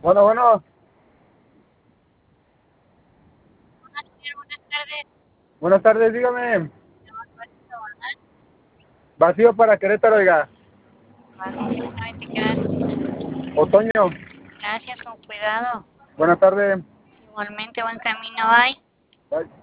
Bueno, bueno, Hola, señor, buenas tardes. buenas tardes, dígame. Llamar para abordar. Vacío para Querétaro, oiga. Vale, directamente, gracias. Otoño, Gracias, con cuidado. buenas tardes. Igualmente, buen camino hay. Bye.